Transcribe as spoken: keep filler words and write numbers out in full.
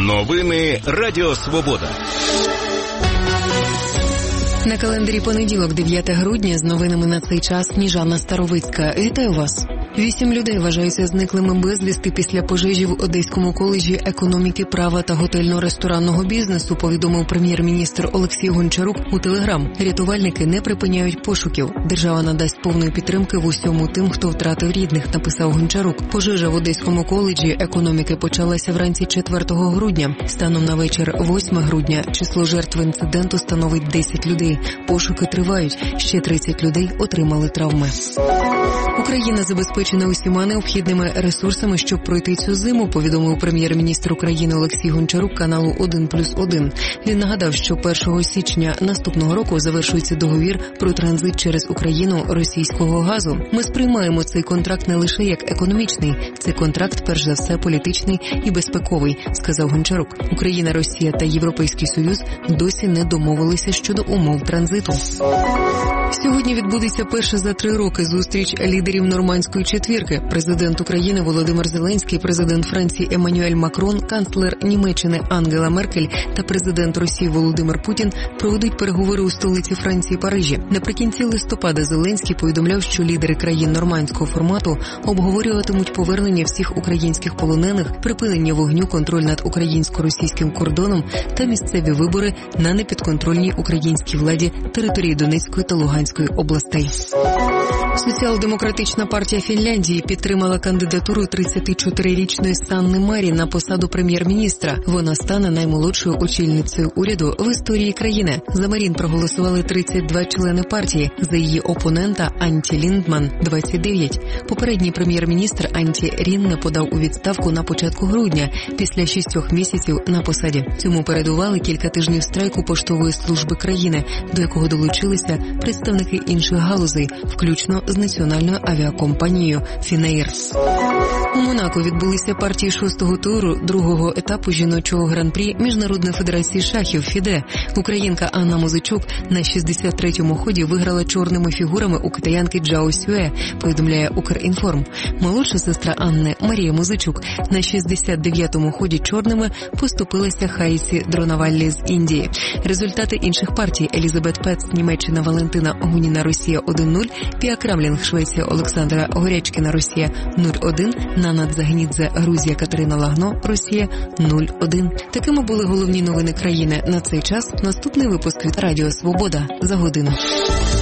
Новини Радіо Свобода. На календарі понеділок, дев'яте грудня, з новинами на цей час Сніжана Старовицька. Вітаю вас. Вісім людей вважаються зниклими безвісти після пожежі в Одеському коледжі економіки, права та готельно-ресторанного бізнесу, повідомив прем'єр-міністр Олексій Гончарук у Телеграм. Рятувальники не припиняють пошуків. Держава надасть повної підтримки в усьому тим, хто втратив рідних, написав Гончарук. Пожежа в Одеському коледжі економіки почалася вранці четвертого грудня. Станом на вечір восьмого грудня число жертв інциденту становить десять людей. Пошуки тривають. Ще тридцять людей отримали травми. Україна забезпечена усіма необхідними ресурсами, щоб пройти цю зиму, повідомив прем'єр-міністр України Олексій Гончарук каналу один плюс один. Він нагадав, що першого січня наступного року завершується договір про транзит через Україну російського газу. Ми сприймаємо цей контракт не лише як економічний, це контракт, перш за все, політичний і безпековий, сказав Гончарук. Україна, Росія та Європейський Союз досі не домовилися щодо умов транзиту. Сьогодні відбудеться перша за три роки зустріч лідерів нормандської четвірки. Президент України Володимир Зеленський, президент Франції Еммануель Макрон, канцлер Німеччини Ангела Меркель та президент Росії Володимир Путін проведуть переговори у столиці Франції Парижі. Наприкінці листопада Зеленський повідомляв, що лідери країн нормандського формату обговорюватимуть повернення всіх українських полонених, припинення вогню, контроль над українсько-російським кордоном та місцеві вибори на непідконтрольній українській владі території Донецької та Луганської областей. Соціал-демократична партія Фінляндії підтримала кандидатуру тридцятичотирирічної Санни Марі на посаду прем'єр-міністра. Вона стане наймолодшою очільницею уряду в історії країни. За Марін проголосували тридцять два члени партії, за її опонента Анті Ліндман – двадцять дев'ять. Попередній прем'єр-міністр Анті Рінне подав у відставку на початку грудня, після шістьох місяців на посаді. Цьому передували кілька тижнів страйку поштової служби країни, до якого долучилися представники інших галузей, включно з національною авіакомпанією «Фінеїр». У Монако відбулися партії шостого туру другого етапу жіночого гран-прі Міжнародної федерації шахів «ФІДЕ». Українка Анна Музичук на шістдесят третьому ході виграла чорними фігурами у китаянки Джао Сюе, повідомляє «Укрінформ». Молодша сестра Анни Марія Музичук на шістдесят дев'ятому ході чорними поступилася Хаїсі Дронаваллі з Індії. Результати інших партій: Елізабет Пец, Німеччина, Валентина Гуніна, Росія один нуль, Піа Крамлінг, Швеція, Олександра Горячкіна, Росія нуль один, Нана Дзагнідзе, Грузія, Катерина Лагно, Росія нуль один. Такими були головні новини країни на цей час. Наступний випуск від Радіо Свобода за годину.